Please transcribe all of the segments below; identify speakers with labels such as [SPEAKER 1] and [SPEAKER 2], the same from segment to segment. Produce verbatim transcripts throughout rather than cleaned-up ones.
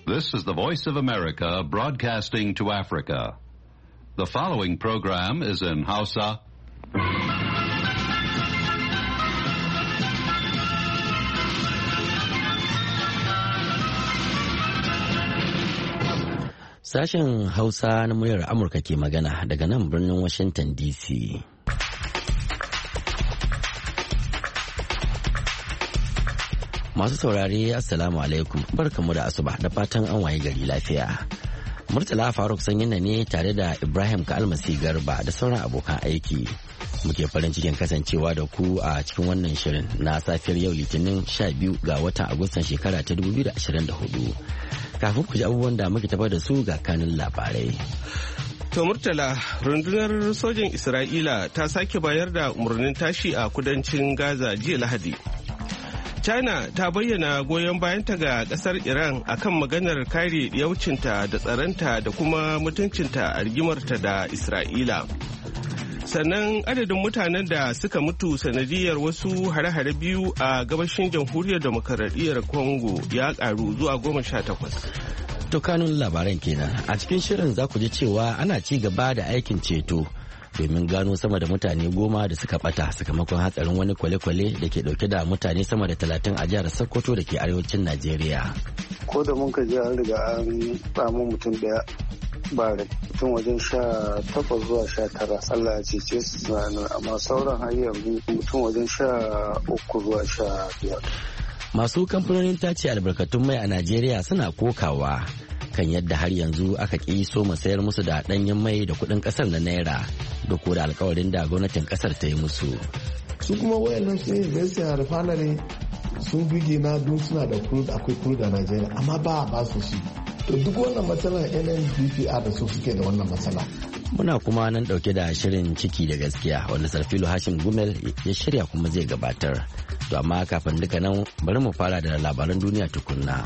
[SPEAKER 1] This is the Voice of America broadcasting to Africa. The following program is in Hausa.
[SPEAKER 2] Sashen Hausa na muryar Amurka ke magana daga nan birnin Washington D C. Masu saurare Assalamu alaikum, barkamu da asuba da fatan an waye gari lafiya. Murtala Faruk Sanyina ne tare da Ibrahim Kalmasi Garba da sauran abokan aiki. Muke farin cikin kasancewa da ku a cikin wannan shirin na safiyar yau Litinin sha biyu ga watan Agustan shekara ta dubu biyu da ashirin da hudu. Kafin ku ji abubuwan da muke tabar da su ga kanin labarai.
[SPEAKER 3] To Murtala, rundunar sojin Isra'ila ta sake bayar da umarnin tashi a kudancin Gaza jiya Lahadi. China ta bayyana goyon bayanta ga kasar Iran akan maganar kare yaucinta da tsaronta da kuma mutuncinta a rigimarta da Isra'ila. Sannan adadin mutanen da suka mutu sanadiyar wasu hare-hare biyu a gabashin jamhuriyar demokaradiyyar Congo ya karu zuwa goma sha takwas.
[SPEAKER 2] To kanun labaran kenan a cikin shirin za ku ji cewa ana ci gaba da aikin ceto domin gano sama da mutane goma da suka bata sakamakon hatsarin wani kwale-kwale da ke dauke da mutane sama da talatin a jihar Sokoto da ke arewacin Najeriya.
[SPEAKER 4] Ko da mun ka ji an riga an samu mutum daya ba da mutum wajen sha takwas zuwa sha tara Allah ya cece su suna amma sauran har yanzu mutum wajen sha uku zuwa sha biyar.
[SPEAKER 2] Masu kamfanonin tace albarkatun mai a Najeriya suna kokawa kan yadda har yanzu aka ƙi so sayar musu da ɗanyen mai da kuɗin ƙasar na naira duk da alkawarin da gwamnatin ƙasar ta yi musu.
[SPEAKER 5] Su kuma wayannan su ne da refinery sun bige na don suna da crude akwai crude a Najeriya amma ba a ba su shi. To duk wannan matsalar N N P P R da su suke da wannan matsala.
[SPEAKER 2] Muna kuma nan ɗauke da shirin ciki da gaskiya wanda Sarfilo Hashim Gumel ya shirya kuma zai gabatar. To amma kafin duka nan bari mu fara da labaran duniya tukunna.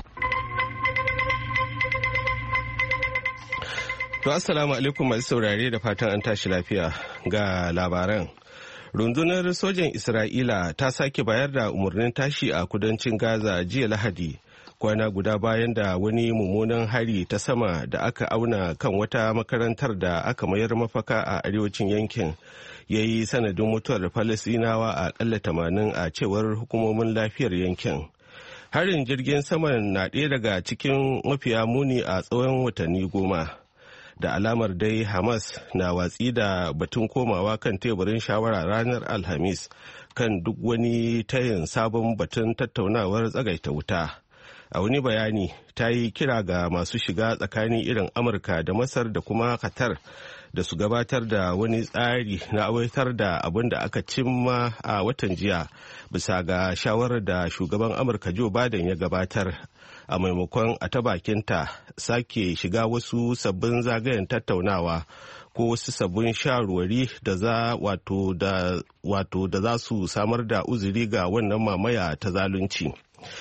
[SPEAKER 3] To assalamu alaikum masu saurare da fatan an tashi lafiya ga labaran. Rundunar sojan Isra'ila ta sake bayar da umarnin tashi a kudancin Gaza jiya Lahadi, kwana guda bayan da wani mummunan hari ta sama da aka auna kan wata makarantar da aka mayar mafaka a arewacin yankin ya yi sanadin mutuwar Falasɗinawa a ƙalla tamanin a cewar hukumomin lafiyar yankin. Harin jirgin saman na ɗaya daga cikin mafiya muni a tsawon watanni goma. Da alamar dai Hamas na watsi da batun komawa kan teburin shawara ranar Alhamis kan duk wani tayin sabon batun tattaunawar tsagaita wuta. A wani bayani ta yi kira ga masu shiga tsakanin irin Amurka da Masar da kuma Qatar da su gabatar da wani tsari na awaitar da abin da aka cimma a watan jiya bisa ga shawarar da shugaban Amurka Joe Biden ya gabatar. A maimakon a ta bakinta sake shiga wasu sabbin zagayen tattaunawa ko wasu sabbin shawarwari da za wato da wato da za su samar da uzuri ga wannan mamaya ta zalunci.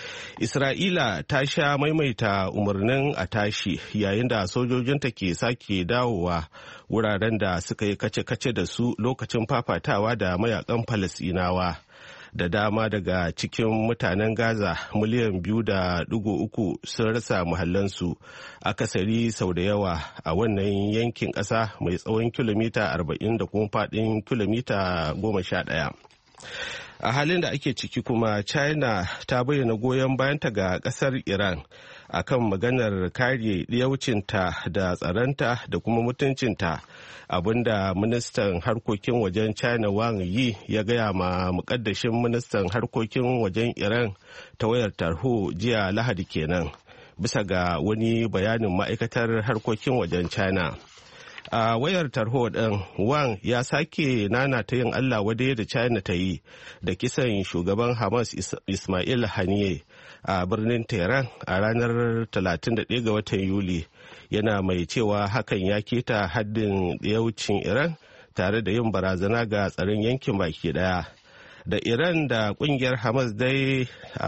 [SPEAKER 3] Isra'ila ta sha maimaita umarnin a tashi yayin da sojojinta ke sake dawowa wuraren da suka yi kace-kace da su lokacin fafatawa da mayakan Falasɗinawa. Da dama daga cikin mutanen Gaza miliyan biyu da dugu uku sun rasa muhallansu akasari sau da yawa a wannan yankin ƙasa mai tsawon kilomita arba'in da kuma faɗin kilomita goma sha ɗaya. A halin da ake ciki kuma China ta bayyana goyon bayanta ga ƙasar Iran akan maganar kare ɗiyaucinta da tsaronta da kuma mutuncinta, abinda ministan harkokin wajen China Wang Yi ya gaya ma mukaddashin ministan harkokin wajen Iran ta wayar tarho jiya Lahadi kenan, bisa ga wani bayanin ma'aikatar harkokin wajen China. A wayar tarho ɗin, Wang ya sake nana ta yin Allah wadai da China ta yi da kisan shugaban Hamas Ismail Haniyeh a birnin Tehran a ranar talatin da ɗaya ga watan Yuli, yana mai cewa hakan ya keta haddin yaucin Iran tare da yin barazana ga tsaron yankin baki ɗaya. Da Iran da kungiyar Hamas dai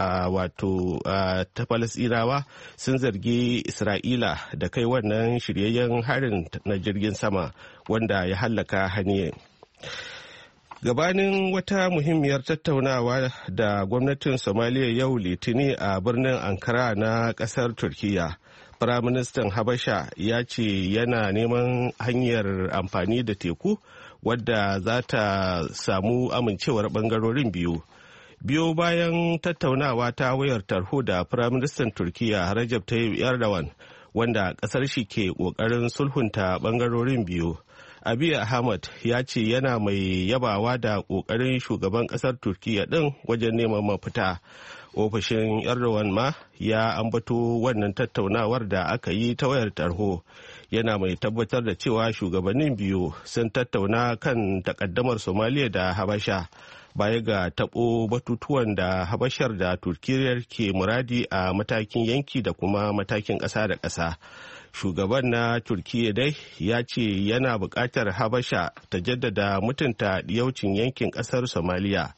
[SPEAKER 3] wato ta Falasɗinawa sun zargi Isra'ila da kai wannan shiryayyen harin na jirgin sama wanda ya hallaka Haniyeh. Gabanin wata muhimmiyar tattaunawa da gwamnatin Somaliya yau Litini a birnin Ankara na kasar Turkiya, Firaministan Habasha ya ce yana neman hanyar amfani da teku wadda za ta samu amincewar bangarorin biyu. Biyo bayan tattaunawa ta wayar tarho da Firaministan Turkiya Recep Tayyip Erdogan, wanda kasar shi ke kokarin sulhunta bangarorin biyu. Abiy Ahmed ya ce yana mai yabawa da kokarin shugaban kasar Turkiya din wajen neman mafita. Ofishin Erdogan ma ya ambato wannan tattaunawar da aka yi ta wayar tarho, yana mai tabbatar da cewa shugabannin biyu sun tattauna kan takaddamar Somaliya da Habasha, baya ga tabo batutuwan da Habashar da Turkiyya ke muradi a matakin yanki da kuma matakin ƙasa da ƙasa. Shugaban na Turkiyya dai ya ce yana buƙatar Habasha ta jaddada mutunta diyaucin yankin ƙasar Somaliya.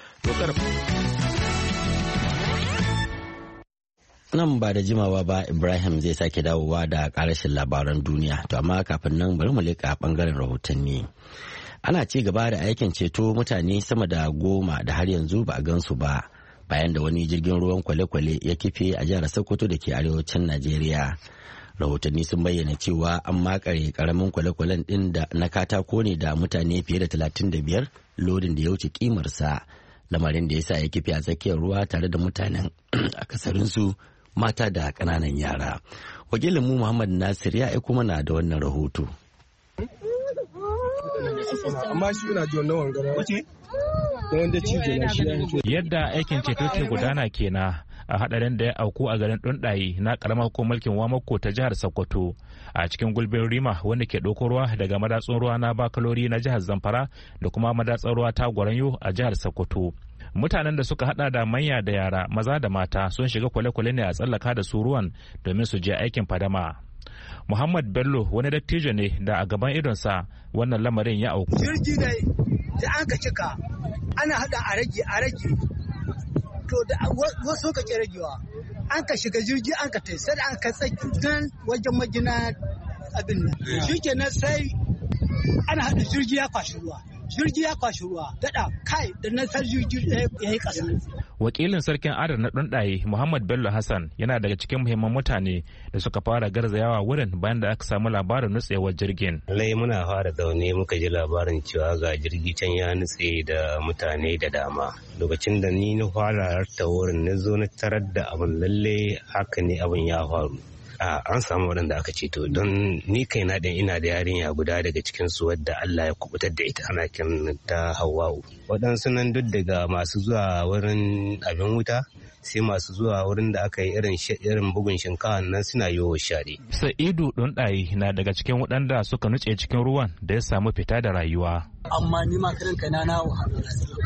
[SPEAKER 2] Nan ba da jimawa ba Ibrahim zai sake dawowa da ƙarashin labaran duniya, to amma kafin nan bari mu leƙa ɓangaren rahotanni. Ana ci gaba da aikin ceto mutane sama da goma da har yanzu ba a gansu ba, bayan da wani jirgin ruwan kwale-kwale ya kife a jihar Sokoto da ke arewacin Najeriya. Rahotanni sun bayyana cewa an makare karamin kwale-kwalen din da na katako ne da mutane fiye da talatin da biyar, lodin da ya wuce kimarsa, lamarin da ya sa ya kife a tsakiyar ruwa tare da mutanen akasarinsu mata da ƙananan yara. Wakilinmu Muhammad Nasir ya aiko mana da wannan rahoto.
[SPEAKER 6] Yadda aikin ceto ke gudana kenan a hadarin da ya auku a garin Dundayi na karamar ko mulkin Wamako ta jihar Sokoto a cikin gulbin Rima, wanda ke ɗauko ruwa daga madatsun ruwa na Bakalori na jihar Zamfara da kuma madatsun ruwa ta Gwaranyo a jihar Sokoto. Mutanen da suka hada da manya da yara, maza da mata, sun shiga kwale-kwale ne a tsallaka da su ruwan domin su je aikin fadama. Muhammad Bello wani dattijo ne da a gaban idonsa wannan lamarin ya auku.
[SPEAKER 7] Jirgi ne da aka cika ana hada a rage a rage to da wasu ka ke ragewa an ka shiga jirgi an ka tai sai an ka tsaki gan wajen magina abin nan shikenan sai ana hada jirgi ya kwashi ruwa jirgi ya kwashi ruwa daɗa kai da nan sai jirgi ya yi ƙasa.
[SPEAKER 6] Wakilin sarkin adar na Dundaye Muhammad Bello Hassan yana daga cikin muhimman mutane da suka fara garzayawa wurin bayan da aka samu labarin nutsewar jirgin.
[SPEAKER 8] Lai muna fara zaune muka ji labarin cewa ga jirgi can ya nutse da mutane da dama. Lokacin da ni na fara rarta wurin na zo na tarar da abin lalle haka ne abin ya faru. A an samu waɗanda aka ceto don ni kaina ɗin ina da yarinya guda daga cikinsu wadda Allah ya kubutar da ita ana kiran ta Hawwa'u. Waɗansu nan duk daga masu zuwa wurin abin wuta sai masu zuwa wurin da aka yi irin irin bugun shinkawa nan suna yi wa shaɗe.
[SPEAKER 6] Sa'idu Dundayi na daga cikin waɗanda suka nutse cikin ruwan da ya samu fita da rayuwa.
[SPEAKER 7] Amma ni ma karin kaina na wahala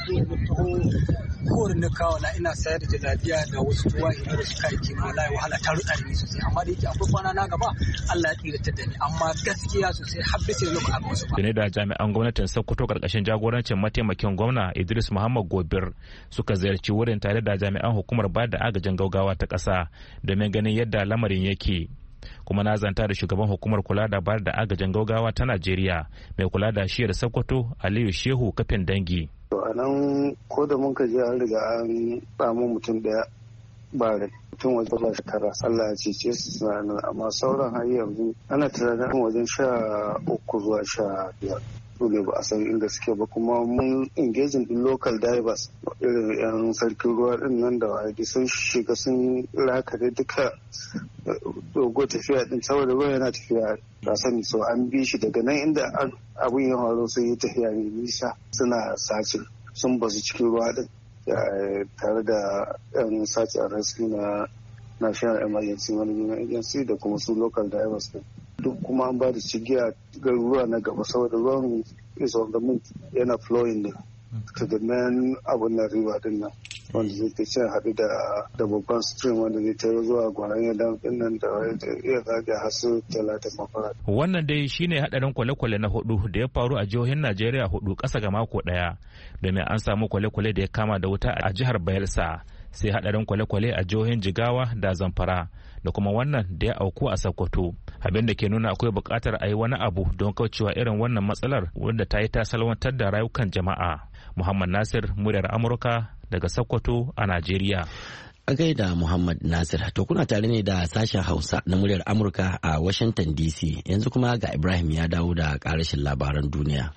[SPEAKER 7] kowane na kawo na ina sayar da jalabiya da wasu tuwa ina da suka yi wallahi wahala ta rutsa ni sosai, amma da yake akwai kwana na gaba Allah ya tsira da ni, amma gaskiya sosai har bisa lokacin abu wasu.
[SPEAKER 6] Tuni da jami'an gwamnatin Sokoto karkashin jagorancin mataimakin gwamna Idris Muhammad Gobir suka ziyarci wurin tare da jami'an hukumar ba da agajin gaugawa ta ƙasa domin ganin yadda lamarin yake. Kuma na zanta da shugaban hukumar kula da bayar da agajin gaugawa ta Najeriya mai kula da shiyar Sokoto Aliyu Shehu Kafin Dangi.
[SPEAKER 4] To a nan ko da mun ka je an riga an samu mutum daya ba rai, mutum wajen ba shi tara Allah ya cece su suna nan, amma sauran har yanzu ana tunanin wajen sha uku zuwa sha biyar. su ne ba a san inda suke ba, kuma mun engaging din local divers irin yan sarkin ruwa din nan da wadi sun shiga sun rakare duka dogo tafiya din saboda ruwa yana tafiya da sani, so an bi shi daga nan inda abun ya faru sun yi tafiya ne nisa suna sace sun basu cikin ruwa din tare da yan sace a rescue na National Emergency Management Agency da kuma su local divers din. Duk kuma an ba da cigiya ga ruwa na gaba saboda ruwan is on the move yana flowing ne to the main abun na river din nan wanda zai ta ce haɗu da da babban stream wanda zai tayar zuwa gwaran ya dam din nan da iya zage hasu talatin mafara.
[SPEAKER 6] Wannan dai shine hadarin kwale-kwale na hudu da ya faru a jihohin Najeriya hudu ƙasa ga mako daya, domin an samu kwale-kwale da ya kama da wuta a jihar Bayelsa, sai hadarin kwale-kwale a jihohin Jigawa da Zamfara da kuma wannan da ya auku a Sokoto, abin da ke nuna akwai buƙatar a yi wani abu don kaucewa irin wannan matsalar wanda ta yi ta salwantar da rayukan jama'a. Muhammad Nasir, muryar Amurka daga Sokoto a Najeriya.
[SPEAKER 2] A gaida Muhammad Nasir, to kuna tare ne da sashen Hausa na muryar Amurka a Washington D C. Yanzu kuma ga Ibrahim ya dawo da karashin labaran duniya.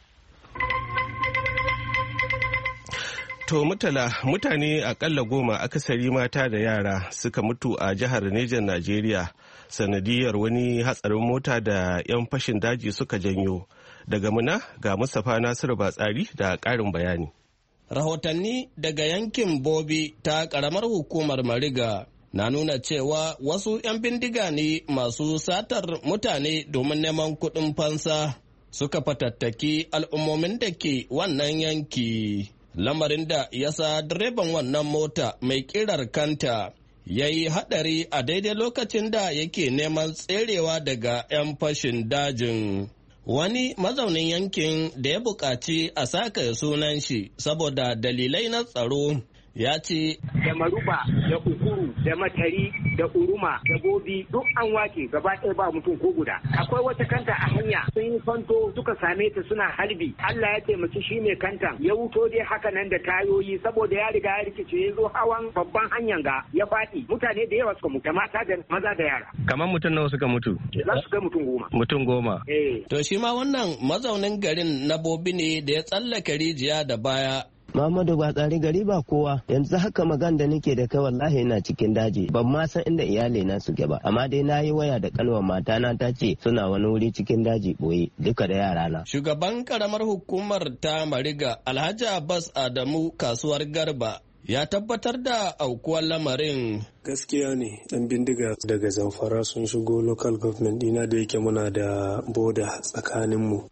[SPEAKER 3] To mutala mutane akalla goma akasari mata da yara suka mutu a jihar Neja Najeriya sanadiyar wani hatsarin mota da 'yan fashin daji suka janyo. Daga Muna ga Mustapha Nasiru Batsari da ƙarin bayani.
[SPEAKER 9] Rahotanni daga yankin Bobi ta ƙaramar hukumar Mariga na nuna cewa wasu 'yan bindiga ne masu satar mutane domin neman kuɗin fansa suka fatattaki al'ummomin da ke wannan yanki. Lamarin da ya sa direban wannan mota mai kirar kanta ya yi haɗari a daidai lokacin da yake neman tserewa daga 'yan fashin dajin. Wani mazaunin yankin da ya buƙaci a saka sunan shi saboda dalilai na tsaro ya ce
[SPEAKER 10] da maruba da ukuru da matari da uruma da bobi duk an wake gaba ɗaya ba mutum ko guda. Akwai wata kanta a hanya sun yi fanto suka same ta suna harbi. Allah ya taimaki shi ne kantan ya wuto dai haka nan da tayoyi saboda ya riga ya rikice ya zo hawan babban hanyar ga ya faɗi. Mutane da yawa suka mutu mata da maza da yara.
[SPEAKER 3] Kamar mutum nawa suka mutu?
[SPEAKER 10] Za su kai mutum goma.
[SPEAKER 3] Mutum goma.
[SPEAKER 10] Eh.
[SPEAKER 9] To shi ma wannan mazaunin garin na Bobi ne da ya tsallaka rijiya da baya.
[SPEAKER 11] Muhammadu ba tsari gari ba kowa yanzu haka magan da nake da kai wallahi ina cikin daji ban ma san inda iyali na suke ba amma dai na yi waya da kalwar mata na ta ce suna wani wuri cikin daji boye duka da yara na.
[SPEAKER 9] Shugaban karamar hukumar ta Mariga Alhaji Abbas Adamu kasuwar Garba ya tabbatar da aukuwar lamarin.
[SPEAKER 12] Gaskiya ne ɗan bindiga daga Zamfara sun shigo local government dina da yake muna da boda tsakaninmu.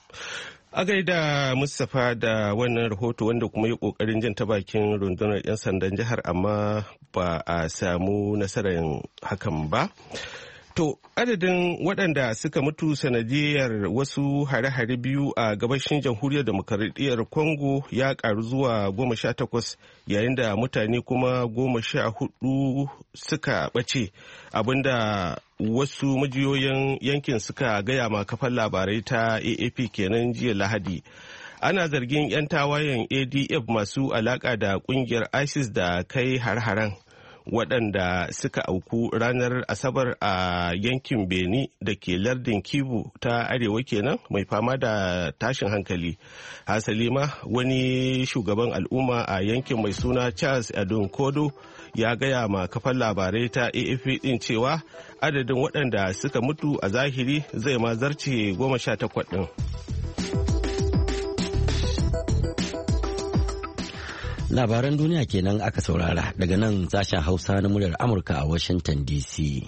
[SPEAKER 3] A gaida Mustapha da wannan rahoto wanda kuma yi kokarin jin ta bakin rundunar 'yan sandan jihar amma ba a samu nasarar hakan ba. To, adadin waɗanda suka mutu sanadiyar wasu hare-hare biyu a gabashin jamhuriyar demokaradiyyar Congo ya ƙaru zuwa goma sha takwas yayin da mutane kuma goma sha hudu suka ɓace abinda wasu majiyoyin yankin suka gaya ma kafar labarai ta A A P kenan jiya Lahadi. Ana zargin 'yan tawayen A D F masu alaƙa da ƙungiyar ISIS da kai har-haren. waɗanda suka auku ranar Asabar a yankin Beni da ke lardin Kivu ta arewa kenan mai fama da tashin hankali. Hasali ma wani shugaban al'umma a yankin mai suna Charles Adon Kodo ya gaya ma kafar labarai ta A F P din cewa adadin waɗanda suka mutu a zahiri zai ma zarce goma sha takwas ɗin.
[SPEAKER 2] Labaran duniya kenan aka saurara daga nan sashen Hausa na muryar Amurka a Washington D C.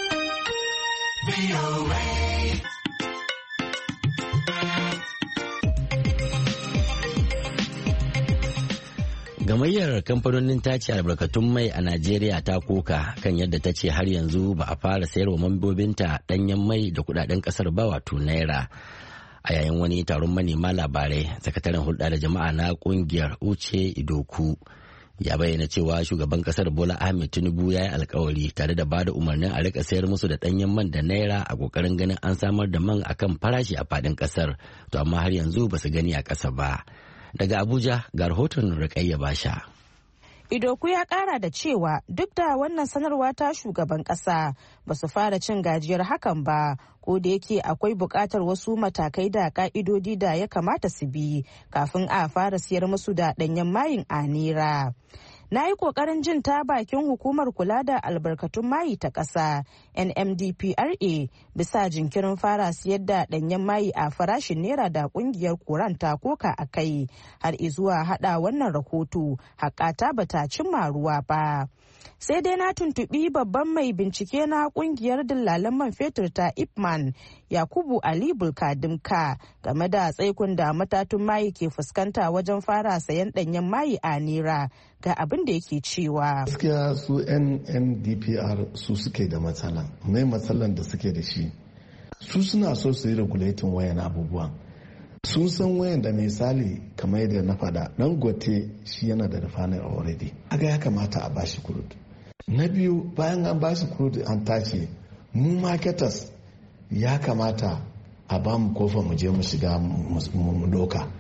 [SPEAKER 2] Gamayyar kamfanonin tace albarkatun mai a Najeriya ta koka kan yadda ta ce har yanzu ba a fara sayarwa mambobinta ɗanyen mai da kudaden kasar ba wato naira. A yayin wani taron manema labarai, sakataren hulɗa da jama'a na kungiyar Uche Idoku ya bayyana cewa shugaban kasar Bola Ahmed Tinubu ya yi alkawari tare da bada umarnin a rika sayar musu da ɗanyen man da naira a kokarin ganin an samar da man akan farashi a faɗin kasar, to amma har yanzu ba su gani a ƙasa ba. Daga Abuja ga rahoton Rukayya Basha.
[SPEAKER 13] Idoku ya kara da cewa duk da wannan sanarwa ta shugaban kasa ba su fara cin gajiyar hakan ba, ko da yake akwai buƙatar wasu matakai da ka'idodi da ya kamata su bi kafin a fara siyar musu da ɗanyen mayin a naira. Na yi ƙoƙarin jin ta bakin hukumar kula da albarkatun mayi ta ƙasa N M D P R A bisa jinkirin fara siyar da ɗanyen mayi a farashin naira da ƙungiyar koran ta koka a kai har izuwa haɗa wannan rahoto haƙata bata cimma ruwa ba. Sai dai na tuntuɓi babban mai bincike na ƙungiyar dillalan man fetur ta Ipman Yakubu Ali Bulkadimka game da tsaikon da matatun mayi ke fuskanta wajen fara sayan ɗanyen mayi a naira ga abin da yake cewa.
[SPEAKER 5] Gaskiya su N M D P R su suke da matsala. Mai matsalan da suke da shi. Su suna so su yi regulatin wayan abubuwan. Sun san wayan da misali kamar yadda na faɗa ɗan gote shi yana da refinery already. Aga ya kamata a bashi crude. Na biyu bayan an bashi crude an tace mu marketers ya kamata a ba mu kofa mu je mu shiga mu doka.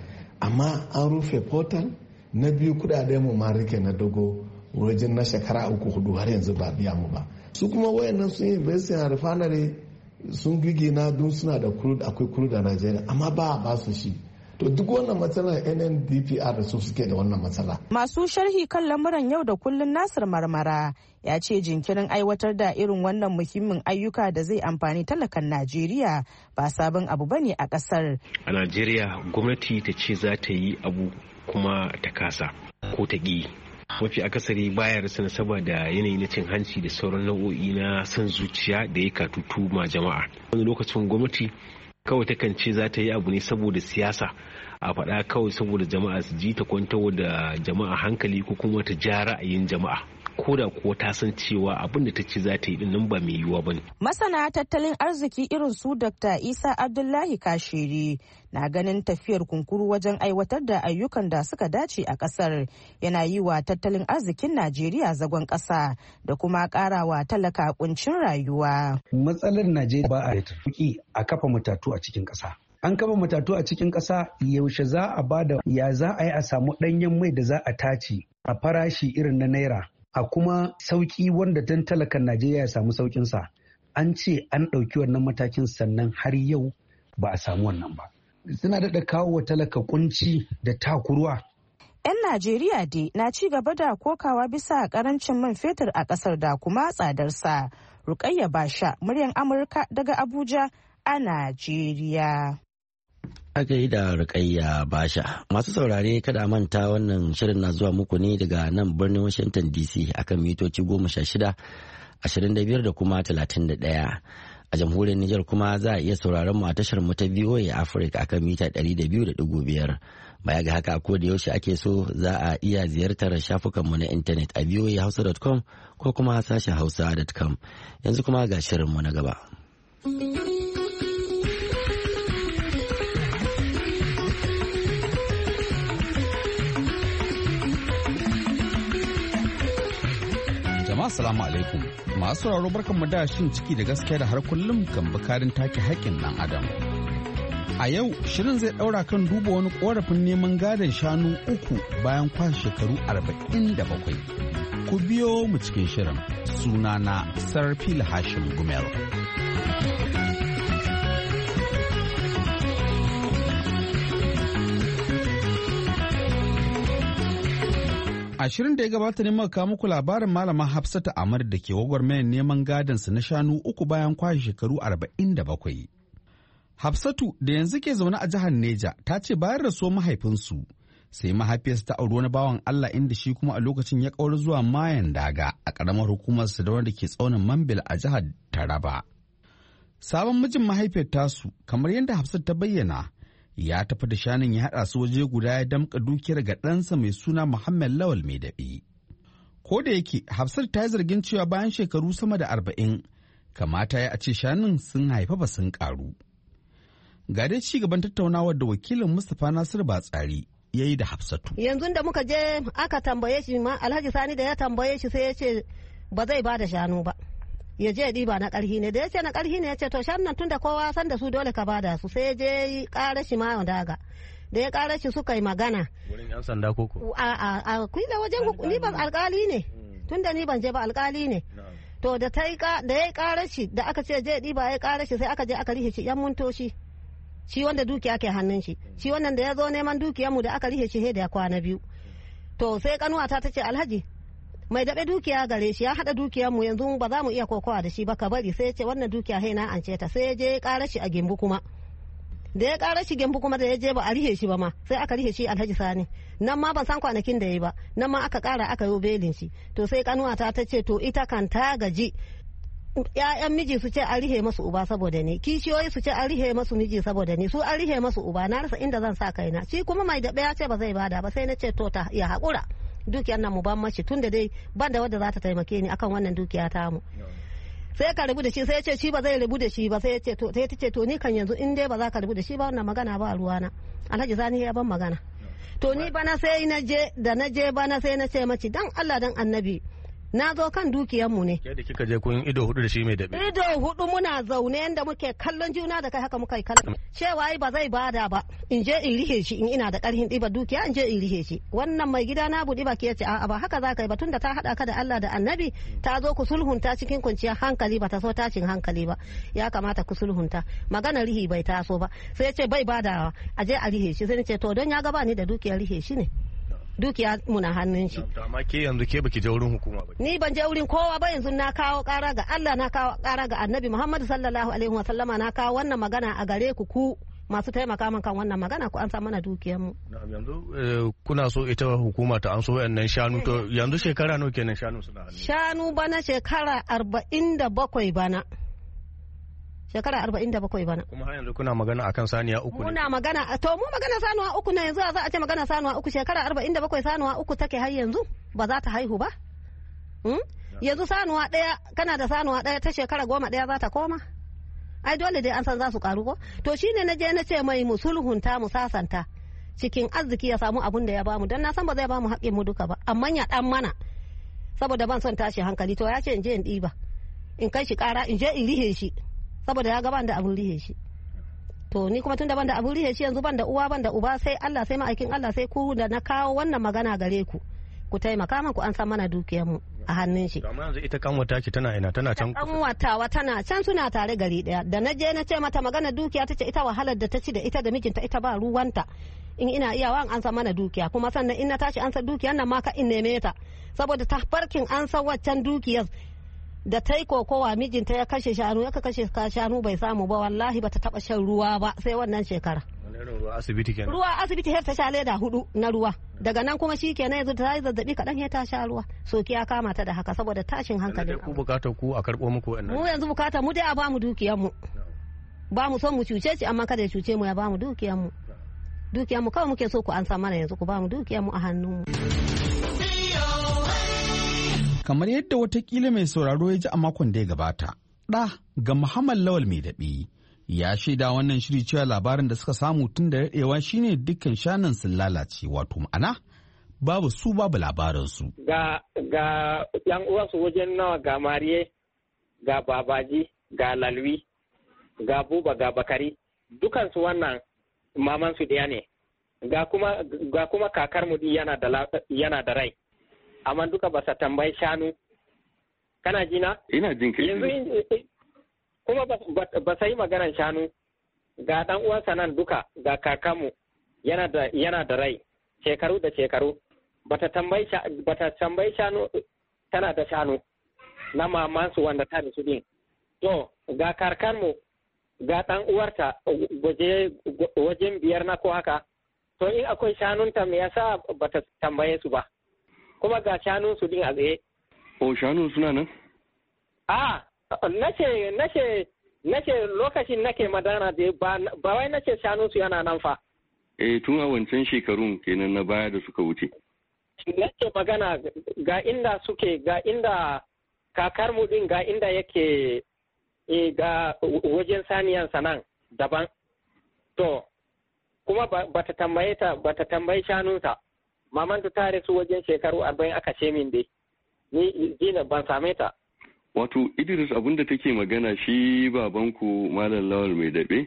[SPEAKER 5] amma an rufe portal. Na biyu kudaden mu ma rike na dogo wajen na shekara uku hudu har yanzu ba biya mu ba. Su kuma wayannan sun yi investing a refinery sun gigina don suna da crude, akwai crude a Najeriya amma ba a ba su shi. To duk wannan matsalar N N D P R da su suke da wannan matsala.
[SPEAKER 13] Masu sharhi kan lamuran yau da kullun Nasir Marmara ya ce jinkirin aiwatar da irin wannan muhimmin ayyuka da zai amfani talakan Najeriya ba sabon abu bane a kasar.
[SPEAKER 14] A Najeriya gwamnati ta ce za ta yi abu kuma ta kasa ko ta ƙi. Mafi akasari baya rasa nasaba da yanayi na cin hanci da sauran nau'o'i na son zuciya da ya katutu ma jama'a. Wani lokacin gwamnati kawai takan ce za ta yi abu ne saboda siyasa, a faɗa kawai saboda jama'a su ji ta kwantar da jama'a hankali ko kuma ta ja ra'ayin jama'a, ko da kuwa ta san cewa abin da ta ce za ta yi nan ba mai yiwuwa ba ne.
[SPEAKER 13] Masana tattalin arziki irin su Dokta Isa Abdullahi Kashiri na ganin tafiyar kunkuru wajen aiwatar da ayyukan da suka dace a kasar yana yi wa tattalin arzikin Najeriya zagon ƙasa da kuma ƙarawa talaka kuncin rayuwa.
[SPEAKER 15] Matsalar Najeriya ba a tuki a kafa matatu a cikin ƙasa. An kafa matatu a cikin ƙasa, yaushe za a bada, ya za a yi a samu ɗanyen mai da za a tace a farashi irin na naira, a kuma sauki wanda dan talakan Najeriya ya samu saukinsa. An ce an ɗauki wannan matakin sannan har yau ba a samu wannan ba. Suna daɗa kawo wa talaka kunci da takuruwa.
[SPEAKER 13] 'Yan Najeriya dai na ci gaba da kokawa bisa karancin man fetur a ƙasar da kuma tsadarsa. Rukayya Basha, muryar Amurka daga Abuja a Najeriya.
[SPEAKER 2] Aka yi da Rukayya Basha. Masu saurare kada manta wannan shirin na zuwa muku ne daga nan birnin Washington D C akan mitoci goma sha shida, ashirin da biyar da kuma talatin da ɗaya. A jamhuriyar Nijar kuma za a iya sauraron mu a tashar mu ta V O A Africa akan mita ɗari da biyu da ɗigo biyar. Baya ga haka ko da yaushe ake so za a iya ziyartar shafukan mu na intanet a voa hausa dot com ko kuma sashen hausa dot com. Yanzu kuma ga shirin mu na gaba.
[SPEAKER 16] Assalamu alaikum. Masu sauraro barkanmu da shin ciki da gaskiya da har kullum kan bukarin take haƙƙin ɗan adam. A yau shirin zai ɗaura kan duba wani ƙorafin neman gadon shanu uku bayan kwashe shekaru arba'in da bakwai. Ku biyo mu cikin shirin. Sunana Sarfil Hashim Gumel. A shirin da ya gabata ne muka kawo muku labarin malama Hafsatu Amar da ke gwagwarmayar neman gadonsa na shanu uku bayan kwashe shekaru arba'in da bakwai. Hafsatu da yanzu ke zaune a jihar Neja ta ce bayan rasuwar mahaifinsu sai mahaifiyarsa ta auri wani bawan Allah inda shi kuma a lokacin ya kaura zuwa Mayan Daga a ƙaramar hukumar Sadawa da ke tsaunin Mambil a jihar Taraba. Sabon mijin mahaifiyar tasu kamar yadda Hafsatu ta bayyana ya tafi da shanun ya haɗa su waje guda ya damƙa dukiyar ga ɗansa mai suna Muhammad Lawal mai daɓi. Ko da yake Hafsat ta yi zargin cewa bayan shekaru sama da arba'in kamata ya a ce shanun sun haifa ba sun ƙaru. Ga dai ci gaban tattaunawar da wakilin Mustapha Nasir Batsari ya yi da Hafsatu.
[SPEAKER 17] Yanzu da muka je aka tambaye shi ma Alhaji Sani da ya tambaye shi sai ya ce ba zai ba da shanu ba. Ya je ɗiba na ƙarhi ne da ya ce na ƙarhi ne ya ce to shan nan tunda kowa san da su dole ka bada su sai ya je ƙara shi ma daga da ya ƙara shi suka yi magana
[SPEAKER 18] wurin yan sanda koko
[SPEAKER 17] a a a kuyi da wajen ni ban alƙali ne tunda ni ban je ba alƙali ne to da ta yi da ya ƙara shi da aka ce je ɗiba ya ƙara shi sai aka je aka rihe shi yan muntoshi shi wanda dukiya ke hannun shi shi wannan da ya zo neman dukiyarmu da aka rihe shi he da ya kwana biyu to sai kanuwata ta ce Alhaji mai daɓe dukiya gare shi ya haɗa dukiyarmu yanzu ba za mu iya kokowa da shi ba ka bari sai ya ce wannan dukiya hai na an ce ta sai ya je ya ƙara shi a gembu kuma da ya ƙara shi gembu kuma da ya je ba a rihe shi ba ma sai aka rihe shi Alhaji Sani nan ma ban san kwanakin da ya ba nan ma aka ƙara aka yi belin shi to sai kanuwata ta ce to ita kan ta gaji ƴaƴan miji su ce an rihe masu uba saboda ni kishiyoyi su ce an rihe masu miji saboda ni su an rihe masu uba na rasa inda zan sa kaina shi kuma mai daɓe ya ce ba zai bada ba sai na ce to ta ya haƙura dukiyar nan mu ban mace tunda dai ban da wadda za ta taimake ni akan wannan dukiya ta mu sai ka rubu da shi sai ya ce shi ba zai rubu da shi ba sai ya ce to sai ta ce to ni kan yanzu in dai ba za ka rubu da shi ba wannan magana ba ruwana Alhaji Sani ya ban magana to ni bana sai na je da na je bana sai na ce mace dan Allah dan Annabi na zo kan dukiyarmu ne.
[SPEAKER 18] Ke da kika je kun ido hudu da shi mai dabe.
[SPEAKER 17] Ido hudu muna zaune yanda muke kallon juna da kai haka muka yi kallon. Cewa ba zai bada ba in je in rihe shi in ina da karhin ɗiba dukiya in je in rihe shi. Wannan mai gida na buɗi baki ya ce a'a ba haka za ka yi ba tunda ta haɗa ka da Allah da Annabi ta zo ku sulhunta cikin kwanciyar hankali ba ta so tashin hankali ba. Ya kamata ku sulhunta. Magana rihi bai taso ba. Sai ya ce bai badawa a je a rihe shi sai ni ce to don ya gaba ni da dukiyar rihe shi ne. Dukiya muna hannun shi.
[SPEAKER 18] Amma ke yanzu ke baki je wurin hukuma ba.
[SPEAKER 17] Ni ban je wurin kowa ba yanzu na kawo kara ga Allah na kawo kara ga Annabi Muhammad sallallahu alaihi wa sallama na kawo wannan magana a gare ku ku masu taimaka min kan wannan magana ku an sa mana dukiyar mu.
[SPEAKER 18] Yanzu kuna so ita hukuma ta an so wayannan shanu to yanzu shekara nawa kenan shanu suna hannu?
[SPEAKER 17] Shanu bana shekara arba'in da bakwai bana. Shekara arba'in da bakwai bana.
[SPEAKER 18] Kuma har yanzu kuna magana akan saniya uku ne?
[SPEAKER 17] Muna magana, to mu magana sanuwa uku ne yanzu za a ce magana sanuwa uku shekara arba'in da bakwai sanuwa uku take har yanzu ba za ta haihu ba? Yanzu sanuwa ɗaya kana da sanuwa ɗaya ta shekara goma ɗaya za ta koma? Ai dole dai an san za su karu ko? To shine na je na ce mai mu sulhunta mu sasanta cikin arziki ya samu abun da ya bamu dan na san ba zai bamu haƙƙin mu duka ba amma ya dan mana saboda ban son tashi hankali to ya ce in je in ɗiba in kai shi ƙara in je in rihe shi. Saboda ya gaban da abun rihe shi to ni kuma tun da ban da abun rihe shi yanzu ban da uwa ban da uba sai Allah sai ma'aikin Allah sai ku da na kawo wannan magana gare ku ku taimaka min ku an san mana dukiyar mu a hannun shi.
[SPEAKER 18] Amma yanzu ita kanwata ki tana ina tana can
[SPEAKER 17] kanwatawa tana can suna tare gari daya da na je na ce mata magana dukiya tace ita wahalar da ta ci da ita da mijinta ita ba ruwanta in ina iyawa an san mana dukiya kuma sannan in na tashi an san dukiyar nan ma ka in neme ta saboda ta farkin an san waccan dukiyar da ta yi kokowa mijinta ya kashe shanu ya kashe shanu bai samu ba wallahi bata taba shan ruwa ba sai wannan shekara.
[SPEAKER 18] Ruwa asibiti kenan.
[SPEAKER 17] Ruwa asibiti har ta sha leda hudu na ruwa daga nan kuma shikenan yanzu ta yi zazzabi kadan ya ta sha ruwa soki ya kama ta da haka saboda tashin hankalin.
[SPEAKER 18] Ku bukatar ku a karbo muku wannan.
[SPEAKER 17] Mu yanzu bukatar mu dai a bamu dukiyar mu. Ba mu son mu cuce shi amma kada ya cuce mu ya bamu dukiyar mu. Dukiyar mu kawai muke so ku an sa mana yanzu ku bamu dukiyar mu a hannun mu.
[SPEAKER 16] Kamar yadda watakila mai sauraro ya ji a makon da ya gabata, ɗa ga Muhammad Lawal mai daɓe ya shaida wannan shiri cewa labarin da suka samu tun da daɗewa shine dukkan shanun sun lalace wato ma'ana babu su babu labarinsu.
[SPEAKER 10] Ga ga yan uwansu wajen nawa ga Mariye, ga Babaji, ga Lalwi, ga Buba, ga Bakari, dukansu wannan mamansu ɗaya ne. Ga kuma ga kuma kakar mu yana da yana da rai. Amma duka ba sa tambayi shanu. Kana jina?
[SPEAKER 19] Ina jin kai.
[SPEAKER 10] Yanzu kuma ba sa yi maganar shanu. Ga dan uwansa nan duka ga kakamu yana da yana da rai shekaru da shekaru. Bata tambayi bata tambayi shanu tana da shanu na mamansu wanda ta da su din. To ga karkarmu ga dan uwarta waje wajen biyar na ko haka. To in akwai shanunta me yasa bata tambaye su ba? Kuma ga shanun su din a tsaye.
[SPEAKER 19] O shanu suna nan?
[SPEAKER 10] A nace nace nace lokacin nake madana da ba wai nace shanun su yana nan fa.
[SPEAKER 19] Eh tun a wancan shekarun kenan na baya da suka wuce.
[SPEAKER 10] Nace magana ga inda suke ga inda kakar mu din ga inda yake e ga wajen saniyan sanan daban. To kuma ba ta tambaye ta ba ta tambayi shanunsa. Maman ta tare su wajen shekaru arba'in aka ce min dai. Ni jina ban same ta.
[SPEAKER 19] Wato Idris abin da take magana shi babanku Malam Lawal mai daɓe.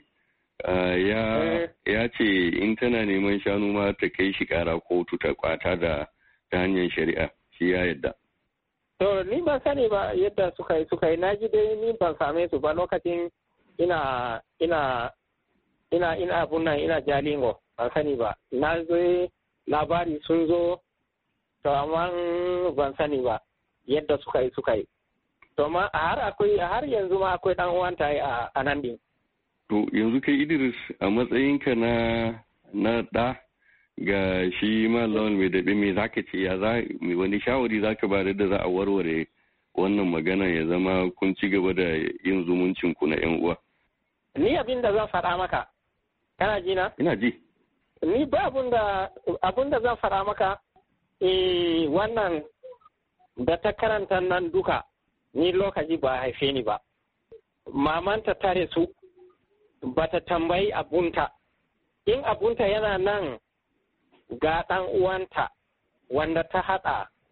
[SPEAKER 19] Ya ya ce in tana neman shanu ma ta kai shi kara kotu ta kwata da ta hanyar shari'a shi ya yadda.
[SPEAKER 10] To ni ban sani ba yadda suka yi suka yi na ji dai ni ban same su ba lokacin ina ina ina ina abun nan ina jalingo ban sani ba na zo labari sun zo to amma ban sani ba yadda suka yi suka yi to ma har akwai har yanzu ma akwai dan uwanta a a nan din.
[SPEAKER 19] To yanzu kai Idris a matsayinka na na da ga shi Malam mai daɓe me zaka ce ya za wani shawari zaka ba da za a warware wannan magana ya zama kun ci gaba da yin zumuncin ku na yan uwa.
[SPEAKER 10] Ni abin da zan faɗa maka kana ji na?
[SPEAKER 19] Ina ji.
[SPEAKER 10] Ni ba abun da abun da zan faɗa maka eh wannan da ta karanta nan duka ni lokaci ba haife ni ba. Mamanta tare su ba ta tambayi abunta in abunta yana nan ga ɗan uwanta wanda ta haɗa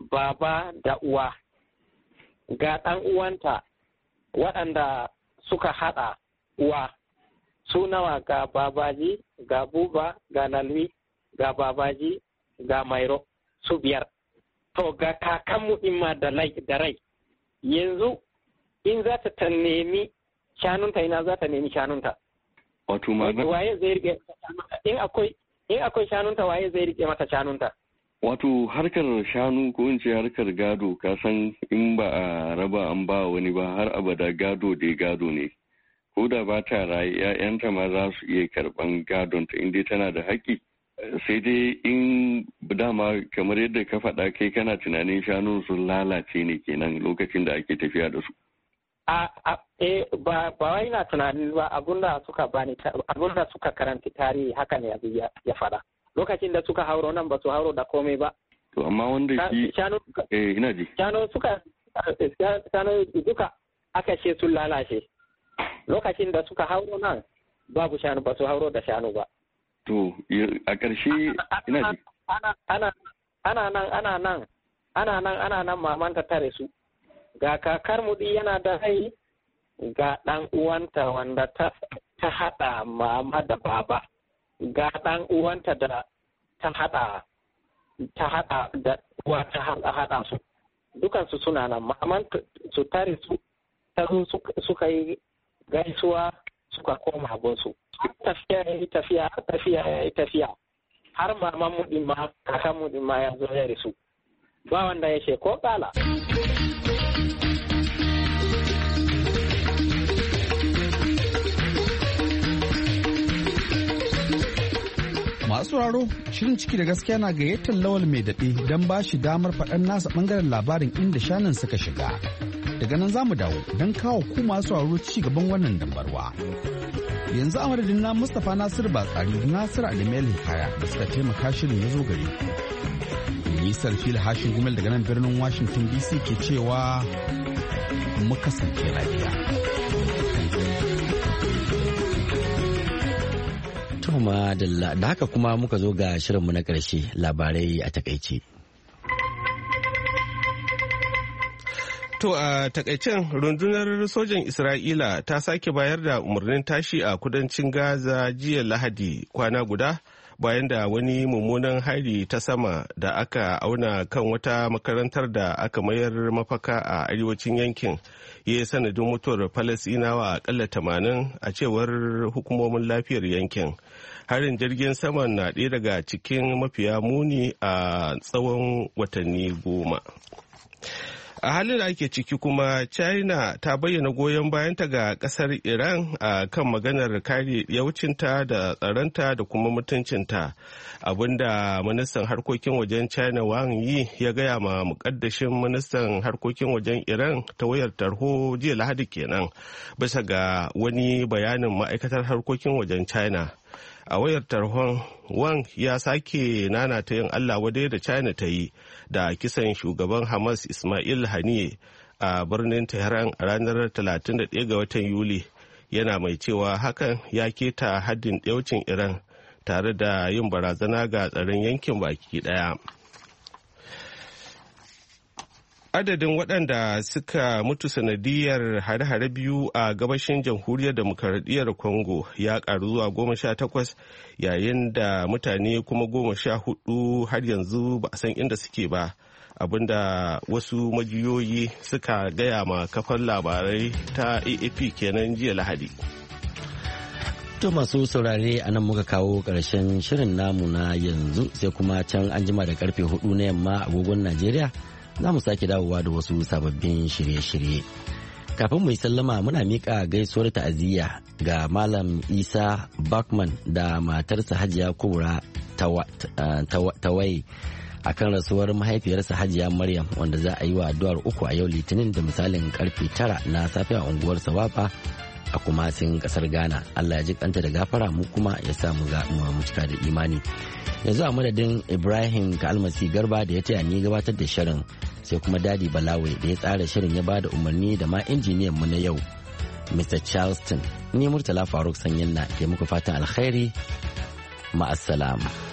[SPEAKER 20] baba da uwa ga ɗan uwanta waɗanda suka haɗa uwa su nawa ga babaji ga buba ga nalwi ga babaji ga mairo su biyar to ga kakanmu in ma da rai yanzu in za ta nemi shanunta ina za ta nemi shanunta
[SPEAKER 19] wato ma
[SPEAKER 20] waye zai rike in akwai in akwai shanunta waye zai rike mata shanunta
[SPEAKER 19] wato harkar shanu ko in ce harkar gado ka san in ba a raba an ba wani ba har abada gado dai gado ne ko da ba ta rayu ƴaƴanta ma za su iya karban gadon ta inda tana da haƙƙi sai dai in dama kamar yadda ka faɗa kai kana tunanin shanu sun lalace ne kenan lokacin da ake tafiya da su
[SPEAKER 20] a eh ba ba wai na tunanin ba abunda suka bani abunda suka karanta tarihi haka ne abu ya faɗa lokacin da suka hauro nan ba su hauro da komai ba
[SPEAKER 19] to amma wanda shi
[SPEAKER 20] shanu
[SPEAKER 19] eh ina ji
[SPEAKER 20] shanu suka shanu duka aka ce sun lalace lokacin da suka hauro nan babu shanu ba su hauro da shanu ba
[SPEAKER 19] to a ƙarshe ina ji
[SPEAKER 20] ana ana ana nan ana nan ana nan ana nan maman ta tare su ga kakar mudi yana da rai ga ɗan uwanta wanda ta ta haɗa mama da baba ga ɗan uwanta da ta haɗa ta haɗa da uwa ta haɗa su dukansu suna nan maman su tare su ta zo suka yi gaisuwa suka koma abinsu tafiya ya yi tafiya tafiya ya yi tafiya har maman mudin ma kakan mudin ma ya zo ya risu ba wanda ya ce ko kala.
[SPEAKER 16] Masu sauraro shirin ciki da gaskiya na gayyatar Lawal mai daɗe don ba shi damar faɗan nasa ɓangaren labarin inda shanun suka shiga. Daga nan za mu dawo don kawo ku masu sauraro ci gaban wannan dambarwa. Yanzu a madadin na Mustapha Nasiru Batsari Nasiru Adamel Haya da suka taimaka shirin ya zo gare ku. Nisar fil hashin gumel daga nan birnin Washington D C ke cewa mu kasance lafiya.
[SPEAKER 2] Tuhuma da haka kuma muka zo ga shirinmu na ƙarshe labarai a takaice.
[SPEAKER 3] To a takaicen rundunar sojan Isra'ila ta sake bayar da umarnin tashi a kudancin Gaza jiya Lahadi kwana guda bayan da wani mummunan hari ta sama da aka auna kan wata makarantar da aka mayar mafaka a arewacin yankin ya yi sanadin mutuwar Falasɗinawa akalla tamanin a cewar hukumomin lafiyar yankin. Harin jirgin saman na ɗaya daga cikin mafiya muni a tsawon watanni goma. A halin da ake ciki kuma China ta bayyana goyon bayanta ga kasar Iran a kan maganar kare yaucinta da tsaronta da kuma mutuncinta, abinda ministan harkokin wajen China Wang Yi ya gaya ma mukaddashin ministan harkokin wajen Iran ta wayar tarho jiya Lahadi kenan bisa ga wani bayanin ma'aikatar harkokin wajen China. A wayar tarhon Wang ya sake nanata yin Allah wadai da China ta yi da kisan shugaban Hamas Ismail Haniyeh a birnin Tehran a ranar talatin da ɗaya ga watan Yuli, yana mai cewa hakan ya keta haddin ɗaucin Iran tare da yin barazana ga tsaron yankin baki ɗaya. Adadin waɗanda suka mutu sanadiyar hare-hare biyu a gabashin jamhuriyar demokaradiyyar Congo ya ƙaru zuwa goma sha takwas yayin da mutane kuma goma sha hudu har yanzu ba a san inda suke ba, abinda wasu majiyoyi suka gaya ma kafar labarai ta A F P kenan jiya Lahadi.
[SPEAKER 2] To masu saurare a nan muka kawo ƙarshen shirin namu na yanzu, sai kuma can an jima da karfe hudu na yamma agogon Najeriya. Za mu sake dawowa da wasu sababbin shirye-shirye. Kafin mu yi sallama muna miƙa gaisuwar ta'aziyya ga Malam Isa Bakman da matarsa Hajiya Kubra Tawai a kan rasuwar mahaifiyarsa Hajiya Maryam, wanda za a yi wa addu'ar uku a yau Litinin da misalin karfe tara na safe a unguwar Sawafa a Kumasin kasar Ghana. Allah ya ji kanta da gafara, mu kuma ya sa mu ga mu cika da imani. Yanzu a madadin Ibrahim Kalmasi Garba da ya taya ni gabatar da shirin, sai kuma Dadi Balawe da ya tsara shirin ya bada umarni da ma injiniyan mu na yau Mister Charleston. Ni Murtala Faruk Sanyin na ke muku fatan alkhairi, ma'assalam.